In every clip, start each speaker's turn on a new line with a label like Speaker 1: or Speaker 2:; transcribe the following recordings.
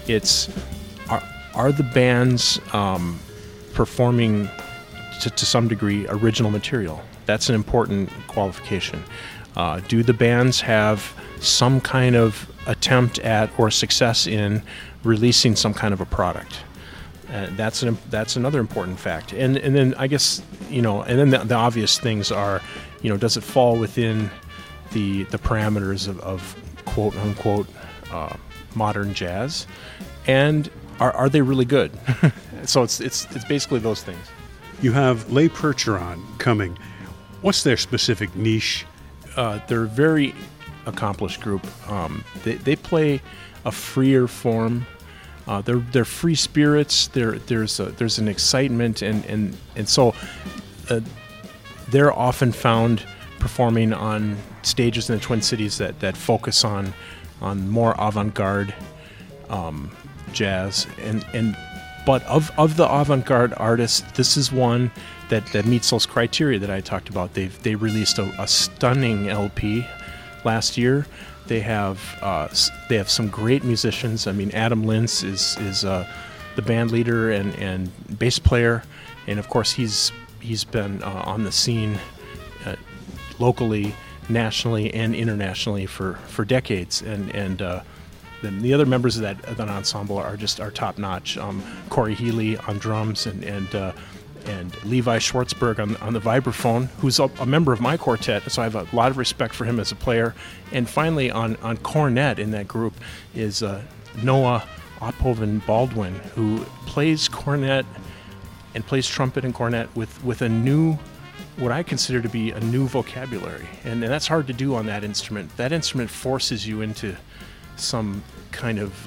Speaker 1: It's are the bands performing to some degree original material? That's an important qualification. Do the bands have some kind of attempt at or success in releasing some kind of a product? That's another important fact. And then I guess, and then the obvious things are, does it fall within the parameters of quote unquote modern jazz, and are they really good? So it's basically those things.
Speaker 2: You have Les Percheron coming. What's their specific niche?
Speaker 1: They're a very accomplished group. They play a freer form. They're free spirits. There's an excitement, and so they're often found performing on stages in the Twin Cities that focus on more avant-garde jazz, but of the avant-garde artists, this is one that meets those criteria that I talked about. They released a stunning LP last year. They have some great musicians. I mean, Adam Lintz is the band leader and bass player, and of course he's been on the scene locally, nationally, and internationally for decades. And then the other members of that ensemble are top notch. Corey Healy on drums and Levi Schwartzberg on the vibraphone, who's a member of my quartet, so I have a lot of respect for him as a player. And finally, on cornet in that group is Noah Otpoven Baldwin, who plays cornet and plays trumpet and cornet with a new, what I consider to be a new vocabulary. And that's hard to do on that instrument. That instrument forces you into some kind of,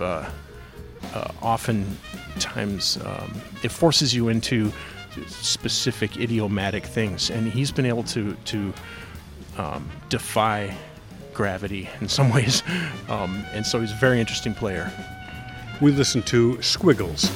Speaker 1: oftentimes, it forces you into specific idiomatic things, and he's been able to defy gravity in some ways, and so he's a very interesting player.
Speaker 2: We listen to Squiggles.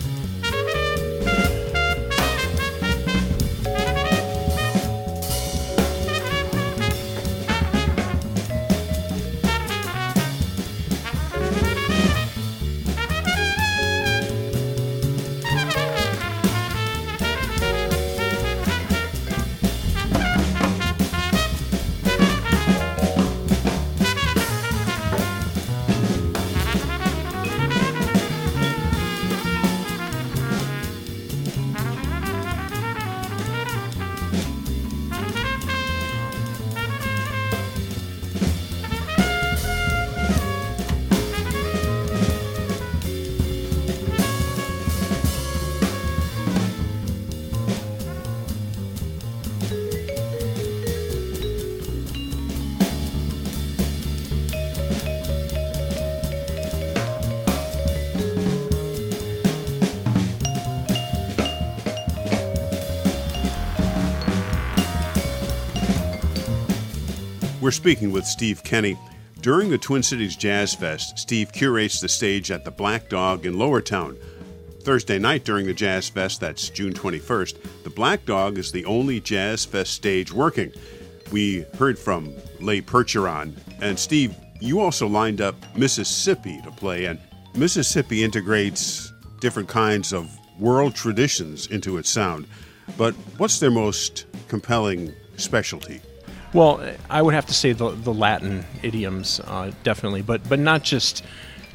Speaker 2: We're speaking with Steve Kenny. During the Twin Cities Jazz Fest, Steve curates the stage at the Black Dog in Lowertown. Thursday night during the Jazz Fest, that's June 21st, the Black Dog is the only Jazz Fest stage working. We heard from Les Percheron. And Steve, you also lined up Mississippi to play, and Mississippi integrates different kinds of world traditions into its sound. But what's their most compelling specialty?
Speaker 1: Well, I would have to say the Latin idioms, definitely, but not just,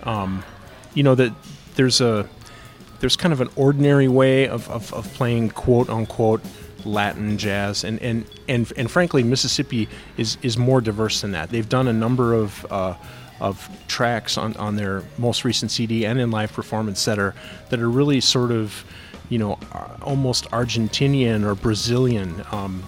Speaker 1: that there's kind of an ordinary way of playing quote unquote Latin jazz, and frankly, Mississippi is more diverse than that. They've done a number of tracks on their most recent CD and in live performance that are really sort of, almost Argentinian or Brazilian,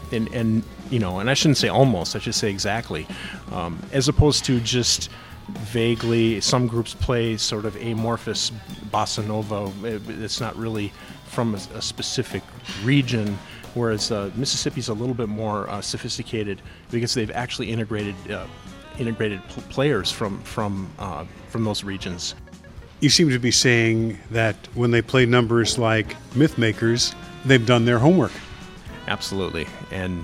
Speaker 1: and I shouldn't say almost, I should say exactly, as opposed to just vaguely, some groups play sort of amorphous bossa nova. It's not really from a specific region, whereas Mississippi's a little bit more sophisticated because they've actually integrated players from those regions.
Speaker 2: You seem to be saying that when they play numbers like Mythmakers, they've done their homework.
Speaker 1: Absolutely, and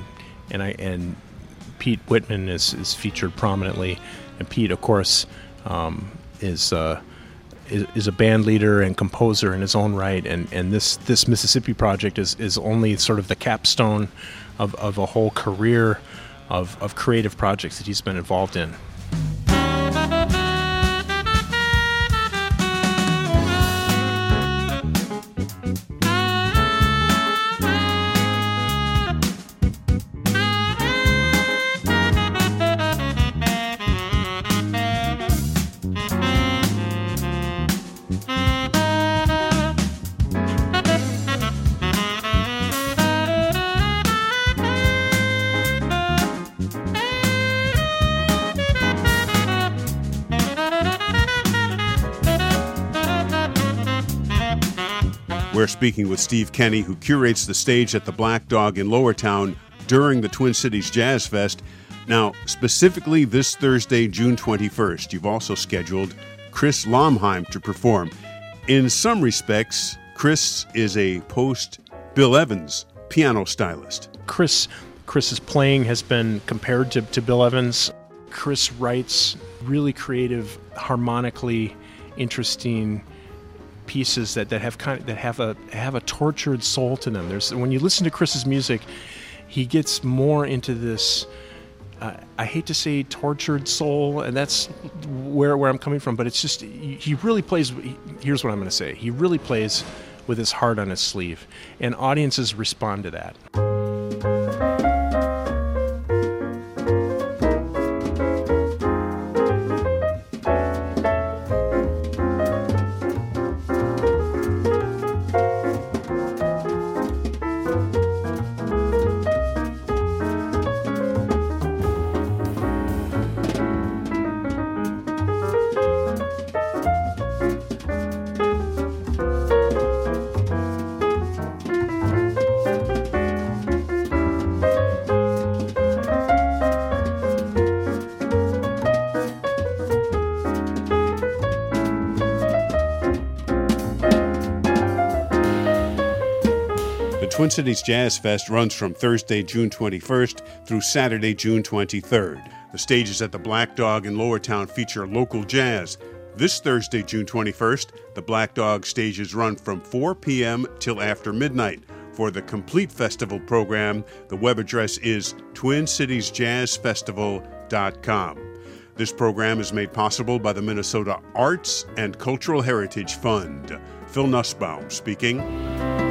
Speaker 1: Pete Whitman is featured prominently, and Pete, of course, is is a band leader and composer in his own right, and this Mississippi project is only sort of the capstone of a whole career of creative projects that he's been involved in.
Speaker 2: We're speaking with Steve Kenny, who curates the stage at the Black Dog in Lowertown during the Twin Cities Jazz Fest. Now, specifically this Thursday, June 21st, you've also scheduled Chris Lomheim to perform. In some respects, Chris is a post-Bill Evans piano stylist.
Speaker 1: Chris's playing has been compared to Bill Evans. Chris writes really creative, harmonically interesting pieces that have a tortured soul to them. When you listen to Chris's music, he gets more into this. I hate to say tortured soul, and that's where I'm coming from. But it's just he really plays. Here's what I'm going to say: he really plays with his heart on his sleeve, and audiences respond to that.
Speaker 2: Twin Cities Jazz Fest runs from Thursday, June 21st through Saturday, June 23rd. The stages at the Black Dog in Lowertown feature local jazz. This Thursday, June 21st, the Black Dog stages run from 4 p.m. till after midnight. For the complete festival program, the web address is TwinCitiesJazzFestival.com. This program is made possible by the Minnesota Arts and Cultural Heritage Fund. Phil Nussbaum speaking.